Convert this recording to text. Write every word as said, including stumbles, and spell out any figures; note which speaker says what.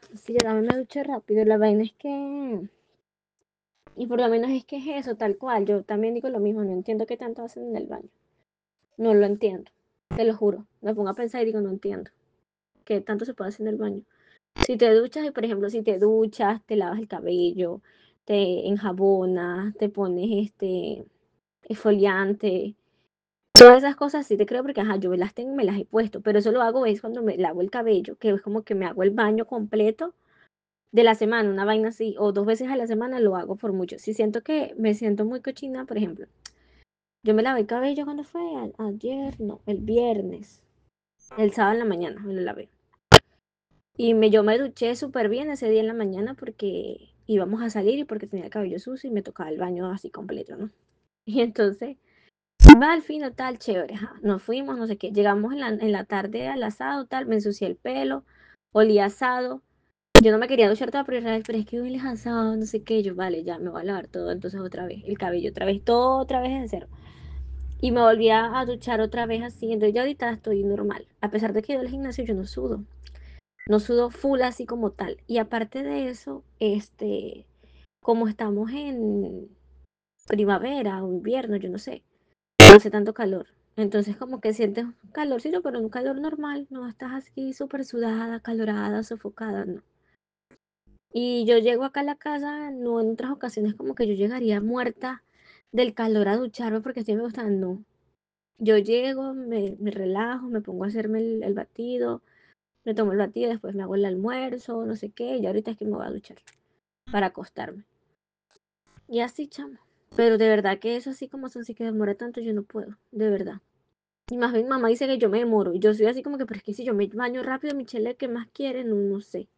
Speaker 1: Sí, yo también me ducho rápido. La vaina es que, y por lo menos es que es eso, tal cual. Yo también digo lo mismo, no entiendo qué tanto hacen en el baño. No lo entiendo, te lo juro. Me pongo a pensar y digo, no entiendo qué tanto se puede hacer en el baño. Si te duchas, y por ejemplo, si te duchas, te lavas el cabello, te enjabonas, te pones este exfoliante, todas esas cosas sí te creo porque, ajá, yo las tengo, me las he puesto, pero eso lo hago es cuando me lavo el cabello, que es como que me hago el baño completo de la semana, una vaina así, o dos veces a la semana lo hago por mucho. Si siento que me siento muy cochina, por ejemplo, yo me lavé el cabello cuando fue A- ayer, no, el viernes, el sábado en la mañana me lo lavé. Y me, yo me duché súper bien ese día en la mañana porque íbamos a salir y porque tenía el cabello sucio y me tocaba el baño así completo, ¿no? Y entonces, va al fin, tal, chévere, ajá, nos fuimos, no sé qué. Llegamos en la, en la tarde al asado, tal, me ensucié el pelo, olía asado. Yo no me quería duchar toda primera vez, pero es que huele asado, no sé qué. Yo, vale, ya me voy a lavar todo, entonces otra vez, el cabello otra vez, todo otra vez de cero. Y me volví a, a duchar otra vez así, entonces ya ahorita estoy normal. A pesar de que yo al gimnasio yo no sudo, no sudo full así como tal. Y aparte de eso, este, como estamos en primavera o invierno, yo no sé, no hace tanto calor. Entonces como que sientes un calorcito, pero un calor normal, no estás así súper sudada, calorada, sofocada, no. Y yo llego acá a la casa, no en otras ocasiones como que yo llegaría muerta del calor a ducharme porque así me gusta, no. Yo llego, me, me relajo, me pongo a hacerme el, el batido, me tomo el batido, después me hago el almuerzo, no sé qué, y ahorita es que me voy a duchar para acostarme. Y así, chamo. Pero de verdad que eso así como son, sí que demora tanto, yo no puedo, de verdad. Y más bien mamá dice que yo me demoro. Y yo soy así como que, pero es que si yo me baño rápido, Michelle, ¿qué más quiere? No, no sé.